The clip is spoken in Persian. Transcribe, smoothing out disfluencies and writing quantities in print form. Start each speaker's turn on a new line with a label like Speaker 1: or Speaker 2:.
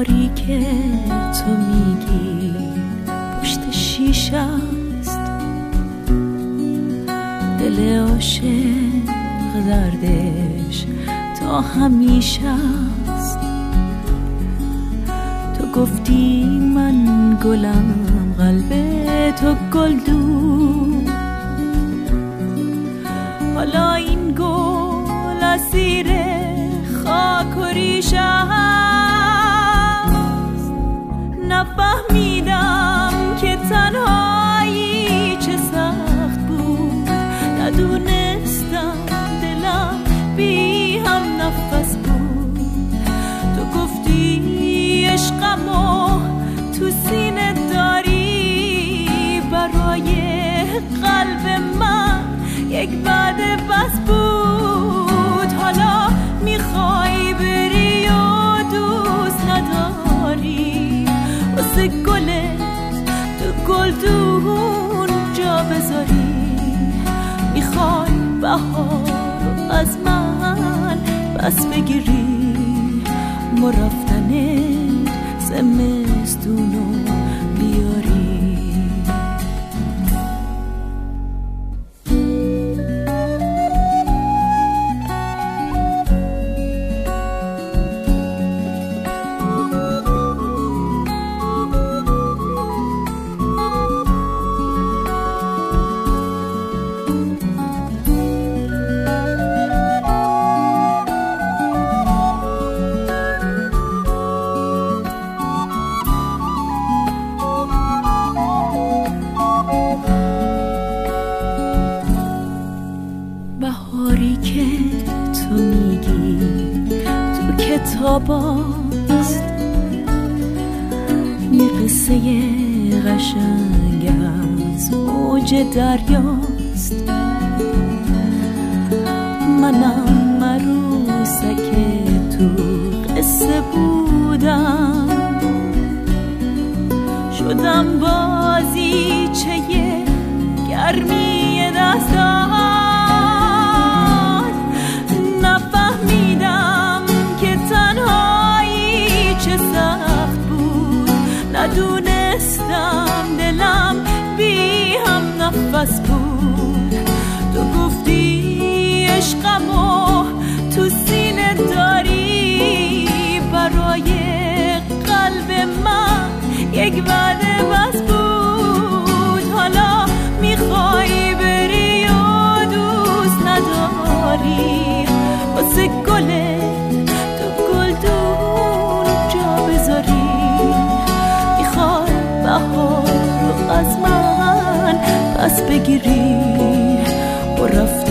Speaker 1: بهاری که تو میگی پشت شیشه است، دل عاشق دردش تا همیشه است. تو گفتی من گلم، قلب تو گل دو، حالا این گل اسیر خاک و ریشه است. نفهمیدم که تنهایی چه سخت بود، ندونستم دلم بی هم نفس بود. تو گفتی عشقمو تو سینه داری، برای قلب من یک بعد بس بود. حالا میخوای بری و دوست نداری، واسه گلت تو گلدون جا بذاری. میخوای بهار از من بس بگیری، مرفتنت زمستونو بیاری. بهاری که تو میگی تو کتاب است، یه قصه قشنگ از موج دریاست. منم عروسک تو قصه بودم، شدم بازیچه گرمی دستان. ندونستم دلم بی هم نفس بود. تو گفتی عشقمو تو سینه داری، برای قلب من یک وعده بس بود. حالا میخوای بری و دوست نداری، واسه گلت تو گلدون جا بذاری. بهار از من پس بگیری و رفت